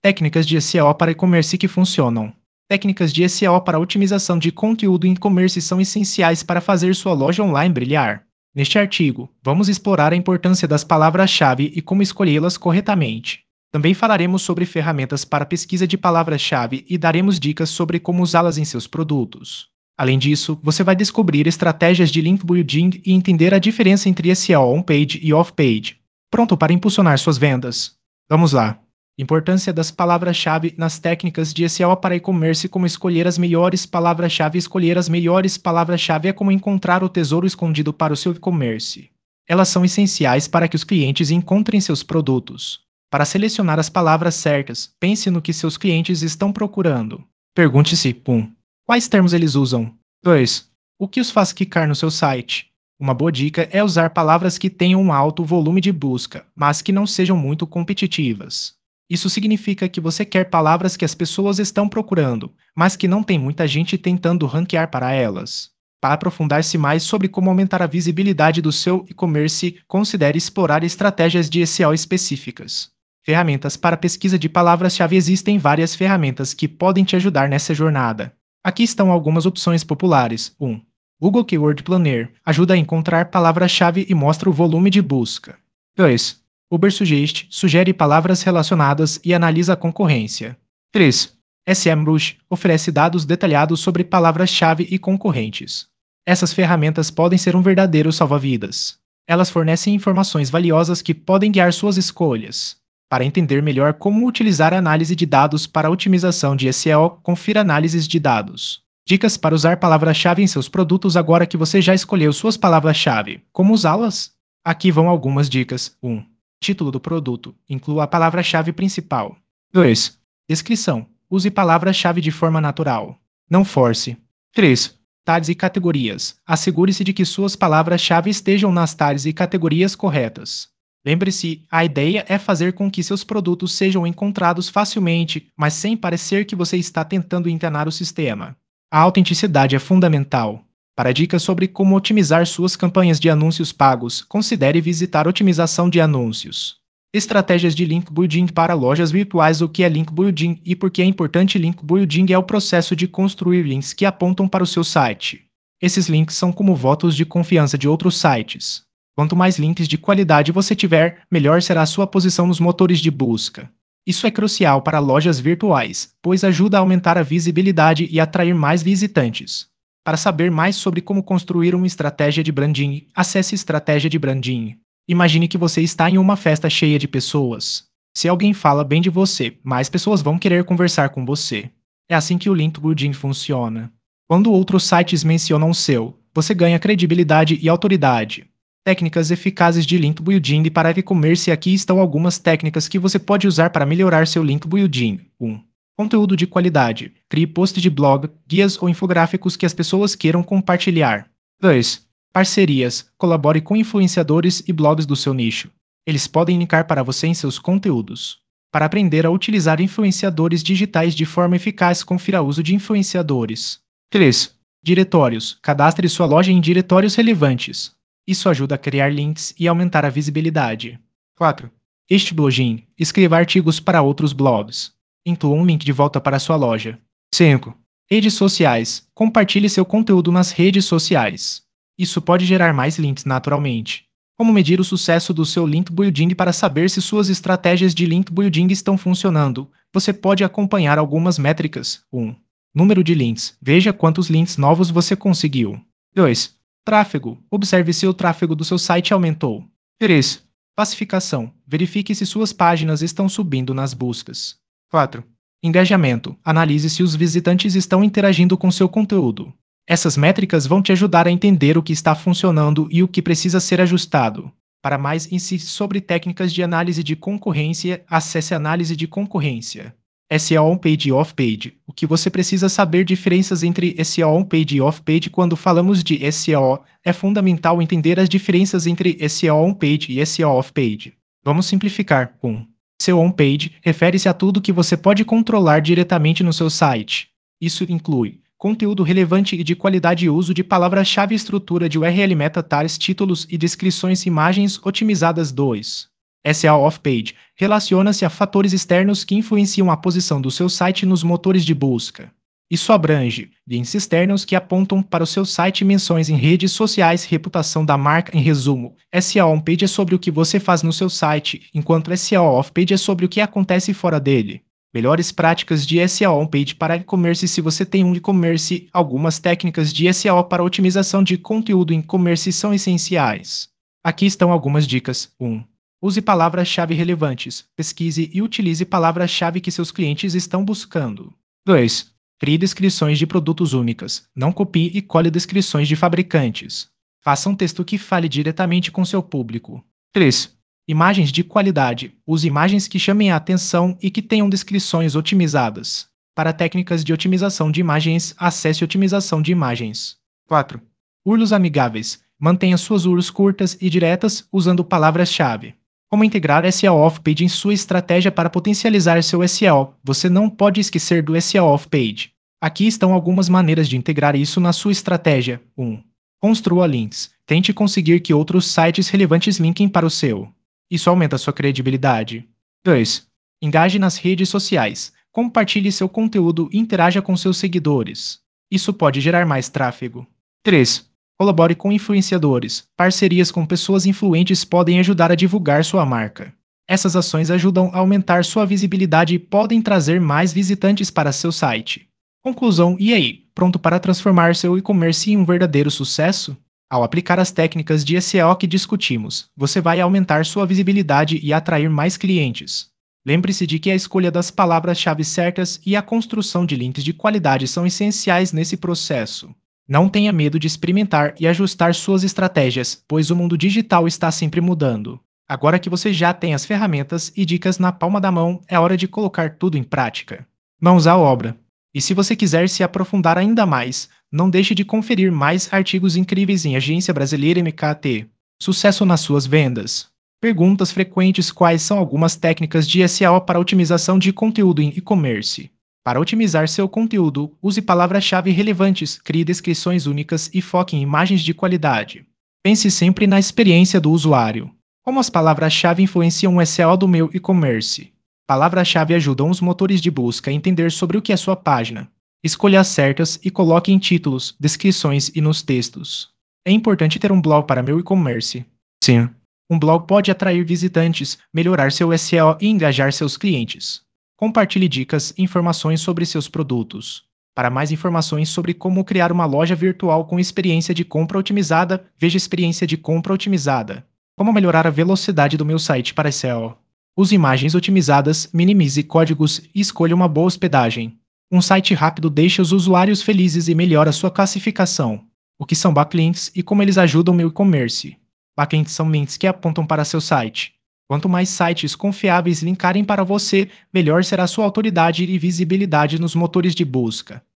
Técnicas de SEO para e-commerce que funcionam. Técnicas de SEO para otimização de conteúdo em e-commerce são essenciais para fazer sua loja online brilhar. Neste artigo, vamos explorar a importância das palavras-chave e como escolhê-las corretamente. Também falaremos sobre ferramentas para pesquisa de palavras-chave e daremos dicas sobre como usá-las em seus produtos. Além disso, você vai descobrir estratégias de link building e entender a diferença entre SEO on-page e off-page. Pronto para impulsionar suas vendas? Vamos lá! Importância das palavras-chave nas técnicas de SEO para e-commerce. Como escolher as melhores palavras-chave. Escolher as melhores palavras-chave é como encontrar o tesouro escondido para o seu e-commerce. Elas são essenciais para que os clientes encontrem seus produtos. Para selecionar as palavras certas, pense no que seus clientes estão procurando. Pergunte-se: 1. Quais termos eles usam? 2. O que os faz clicar no seu site? Uma boa dica é usar palavras que tenham um alto volume de busca, mas que não sejam muito competitivas. Isso significa que você quer palavras que as pessoas estão procurando, mas que não tem muita gente tentando ranquear para elas. Para aprofundar-se mais sobre como aumentar a visibilidade do seu e-commerce, considere explorar estratégias de SEO específicas. Ferramentas para pesquisa de palavras-chave. Existem várias ferramentas que podem te ajudar nessa jornada. Aqui estão algumas opções populares. 1. Google Keyword Planner ajuda a encontrar palavras-chave e mostra o volume de busca. 2. Ubersuggest sugere palavras relacionadas e analisa a concorrência. 3. SEMrush oferece dados detalhados sobre palavras-chave e concorrentes. Essas ferramentas podem ser um verdadeiro salva-vidas. Elas fornecem informações valiosas que podem guiar suas escolhas. Para entender melhor como utilizar a análise de dados para a otimização de SEO, confira análises de dados. Dicas para usar palavras-chave em seus produtos. Agora que você já escolheu suas palavras-chave, como usá-las? Aqui vão algumas dicas. 1. Título do produto. Inclua a palavra-chave principal. 2. Descrição. Use palavras-chave de forma natural. Não force. 3. Tags e categorias. Assegure-se de que suas palavras-chave estejam nas tags e categorias corretas. Lembre-se, a ideia é fazer com que seus produtos sejam encontrados facilmente, mas sem parecer que você está tentando enganar o sistema. A autenticidade é fundamental. Para dicas sobre como otimizar suas campanhas de anúncios pagos, considere visitar Otimização de Anúncios. Estratégias de Link Building para lojas virtuais. O que é Link Building e por que é importante? Link Building é o processo de construir links que apontam para o seu site. Esses links são como votos de confiança de outros sites. Quanto mais links de qualidade você tiver, melhor será a sua posição nos motores de busca. Isso é crucial para lojas virtuais, pois ajuda a aumentar a visibilidade e atrair mais visitantes. Para saber mais sobre como construir uma estratégia de branding, acesse Estratégia de Branding. Imagine que você está em uma festa cheia de pessoas. Se alguém fala bem de você, mais pessoas vão querer conversar com você. É assim que o link building funciona. Quando outros sites mencionam o seu, você ganha credibilidade e autoridade. Técnicas eficazes de link building para e-commerce. Aqui estão algumas técnicas que você pode usar para melhorar seu link building. 1. Conteúdo de qualidade. Crie posts de blog, guias ou infográficos que as pessoas queiram compartilhar. 2. Parcerias. Colabore com influenciadores e blogs do seu nicho. Eles podem linkar para você em seus conteúdos. Para aprender a utilizar influenciadores digitais de forma eficaz, confira o uso de influenciadores. 3. Diretórios. Cadastre sua loja em diretórios relevantes. Isso ajuda a criar links e aumentar a visibilidade. 4. Este blogging. Escreva artigos para outros blogs. Inclua um link de volta para sua loja. 5. Redes sociais. Compartilhe seu conteúdo nas redes sociais. Isso pode gerar mais links naturalmente. Como medir o sucesso do seu link building? Para saber se suas estratégias de link building estão funcionando, você pode acompanhar algumas métricas. 1. Número de links. Veja quantos links novos você conseguiu. 2. Tráfego. Observe se o tráfego do seu site aumentou. 3. Classificação. Verifique se suas páginas estão subindo nas buscas. 4. Engajamento. Analise se os visitantes estão interagindo com seu conteúdo. Essas métricas vão te ajudar a entender o que está funcionando e o que precisa ser ajustado. Para mais insights sobre técnicas de análise de concorrência, acesse Análise de Concorrência. SEO on-page e off-page. O que você precisa saber? Diferenças entre SEO on-page e off-page. Quando falamos de SEO, é fundamental entender as diferenças entre SEO on-page e SEO off-page. Vamos simplificar. 1. SEO on-page refere-se a tudo que você pode controlar diretamente no seu site. Isso inclui conteúdo relevante e de qualidade, uso de palavras-chave, estrutura de URL, meta tags, títulos e descrições, imagens otimizadas. 2. SEO off-page relaciona-se a fatores externos que influenciam a posição do seu site nos motores de busca. Isso abrange links externos que apontam para o seu site, menções em redes sociais, reputação da marca. Em resumo, SEO on-page é sobre o que você faz no seu site, enquanto SEO off-page é sobre o que acontece fora dele. Melhores práticas de SEO on-page para e-commerce. Se você tem um e-commerce, algumas técnicas de SEO para otimização de conteúdo em e-commerce são essenciais. Aqui estão algumas dicas. 1. Use palavras-chave relevantes. Pesquise e utilize palavras-chave que seus clientes estão buscando. 2. Crie descrições de produtos únicas. Não copie e cole descrições de fabricantes. Faça um texto que fale diretamente com seu público. 3. Imagens de qualidade. Use imagens que chamem a atenção e que tenham descrições otimizadas. Para técnicas de otimização de imagens, acesse Otimização de Imagens. 4. URLs amigáveis. Mantenha suas URLs curtas e diretas usando palavras-chave. Como integrar SEO off-page em sua estratégia para potencializar seu SEO? Você não pode esquecer do SEO off-page. Aqui estão algumas maneiras de integrar isso na sua estratégia. 1. Construa links. Tente conseguir que outros sites relevantes linkem para o seu. Isso aumenta sua credibilidade. 2. Engaje nas redes sociais. Compartilhe seu conteúdo e interaja com seus seguidores. Isso pode gerar mais tráfego. 3. Colabore com influenciadores. Parcerias com pessoas influentes podem ajudar a divulgar sua marca. Essas ações ajudam a aumentar sua visibilidade e podem trazer mais visitantes para seu site. Conclusão: e aí, pronto para transformar seu e-commerce em um verdadeiro sucesso? Ao aplicar as técnicas de SEO que discutimos, você vai aumentar sua visibilidade e atrair mais clientes. Lembre-se de que a escolha das palavras-chave certas e a construção de links de qualidade são essenciais nesse processo. Não tenha medo de experimentar e ajustar suas estratégias, pois o mundo digital está sempre mudando. Agora que você já tem as ferramentas e dicas na palma da mão, é hora de colocar tudo em prática. Mãos à obra! E se você quiser se aprofundar ainda mais, não deixe de conferir mais artigos incríveis em Agência Brasileira MKT. Sucesso nas suas vendas! Perguntas frequentes: quais são algumas técnicas de SEO para otimização de conteúdo em e-commerce? Para otimizar seu conteúdo, use palavras-chave relevantes, crie descrições únicas e foque em imagens de qualidade. Pense sempre na experiência do usuário. Como as palavras-chave influenciam o SEO do meu e-commerce? Palavras-chave ajudam os motores de busca a entender sobre o que é sua página. Escolha as certas e coloque em títulos, descrições e nos textos. É importante ter um blog para meu e-commerce. Sim. Um blog pode atrair visitantes, melhorar seu SEO e engajar seus clientes. Compartilhe dicas e informações sobre seus produtos. Para mais informações sobre como criar uma loja virtual com experiência de compra otimizada, veja Experiência de Compra Otimizada. Como melhorar a velocidade do meu site para SEO? Use imagens otimizadas, minimize códigos e escolha uma boa hospedagem. Um site rápido deixa os usuários felizes e melhora sua classificação. O que são backlinks e como eles ajudam meu e-commerce? Backlinks são links que apontam para seu site. Quanto mais sites confiáveis linkarem para você, melhor será sua autoridade e visibilidade nos motores de busca.